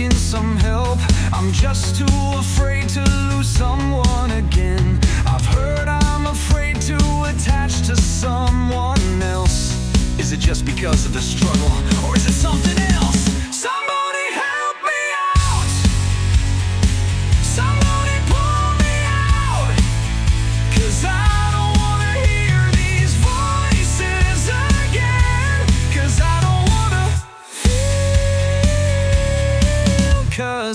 seeking some help. I'm just too afraid to lose someone again. I've heard I'm afraid to attach to someone else. Is it just because of the struggle, or is it something else? Somebody help me out. Somebody pull me out. 'Cause I don't wanna hear these voices again. 'Cause I don't wanna feel. 'Cause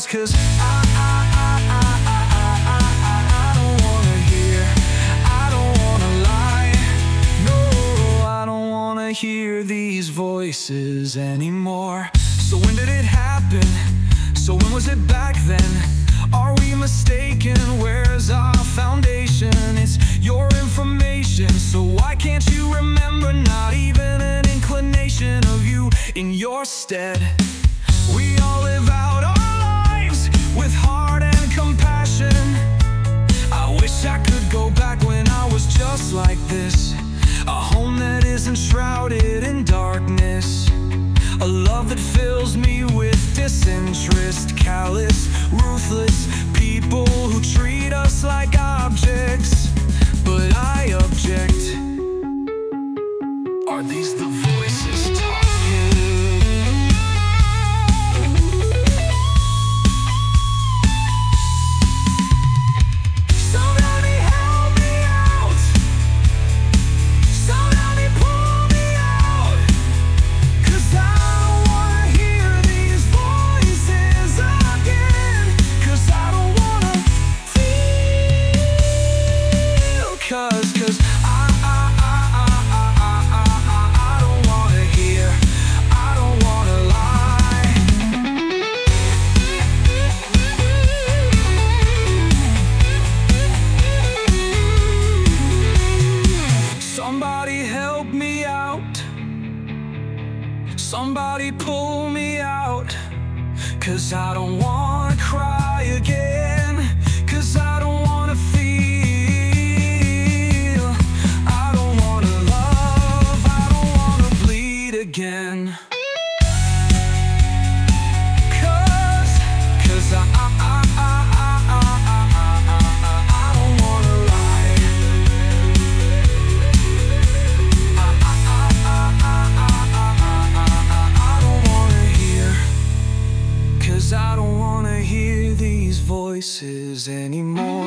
I don't wanna hear. I don't wanna lie. No, I don't wanna hear these voices anymore. So when did it happen? So when was it back then? Are we mistaken? Where's our foundation? It's your information, so why can't you remember? Not even an inclination of you in your stead. We all live out our lives with heart and compassion. I wish I could go back when I was just like this. A home that isn't shrouded in darkness. A love that fills me with disinterest. Callous, ruthless people who treat us like objects. But I object. Are these the voices talking? Somebody help me out. Somebody pull me out. 'Cause I don't wanna hear these voices again. 'Cause I don't wanna feel. 'Cause I don't wanna hear. I don't wanna lie. Somebody help me out. Somebody pull me out. 'Cause I don't wanna cry again. 'Cause I don't wanna feel. I don't wanna love. I don't wanna bleed again. 'Cause I don't wanna lie. I don't wanna hear. 'Cause I don't wanna hear these voices anymore.